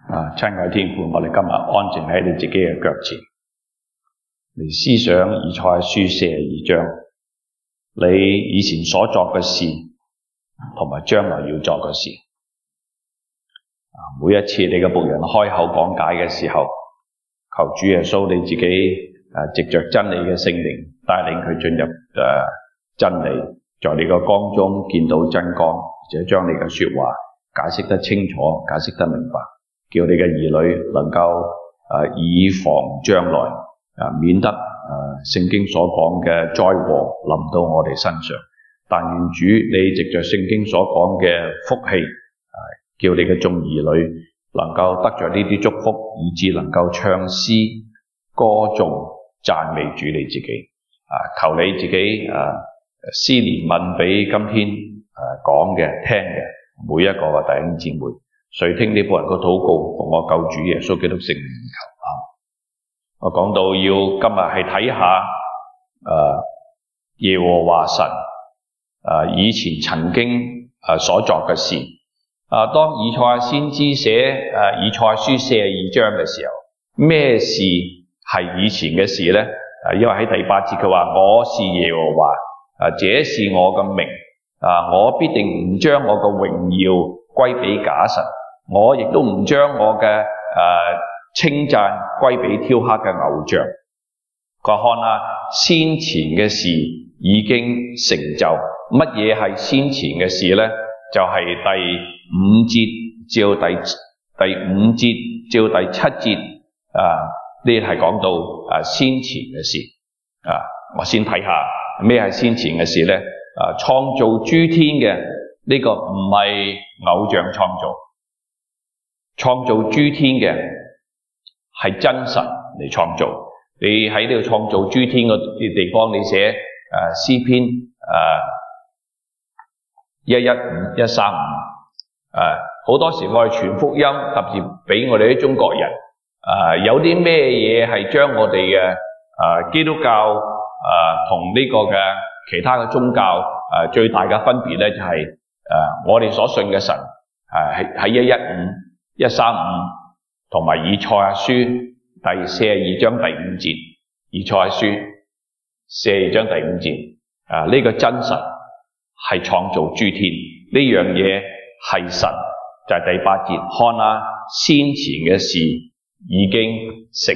親愛的天父，我哋今日安靜喺你自己嘅腳前，嚟思想以賽亞書42章，你以前所作嘅事，同埋將來要作嘅事。每一次你嘅僕人開口講解嘅時候，求主耶穌你自己藉着真理嘅聖靈帶領佢進入真理，在你嘅光中見到真光，而且將你嘅說話解釋得清楚，解釋得明白，叫你嘅兒女能夠以防將來，免得聖經所講嘅災禍臨到我哋身上。但願主你藉着聖經所講嘅福氣，叫你嘅眾兒女能夠得着呢啲祝福，以致能夠唱詩歌頌讚美主你自己。求你自己施憐憫俾今天講嘅聽嘅每一個嘅弟兄姊妹，垂聽呢部人嘅禱告，奉我救主耶穌基督聖名求。我講到要今日係睇下耶和華神以前曾經所作嘅事。當以賽亞先知寫以賽亞書42章嘅時候，咩事係以前嘅事呢？因為喺第8節佢話我是耶和華，這是我嘅名，我必定唔將我嘅榮耀歸俾假神，我亦都唔將我嘅稱讚歸俾雕刻嘅偶像。佢話看啊，先前嘅事已經成就。乜嘢係先前嘅事呢？就係第5節至到第5節至到第7節呢係講到先前嘅事。我先睇下咩係先前嘅事呢？創造諸天嘅呢個唔係偶像創造，創造諸天嘅係真神嚟創造。你喺呢個創造諸天嘅地方，你寫詩篇115、135，好多時我哋傳福音，特別俾我哋啲中國人，有啲咩嘢係將我哋嘅基督教同呢個嘅其他嘅宗教最大嘅分別咧，就係我哋所信嘅神喺115、135同埋以賽亞書第42章第5節，以賽亞書42章第5節，呢個真神係創造諸天，呢樣嘢係神，就係第8節，看啊，先前嘅事已經成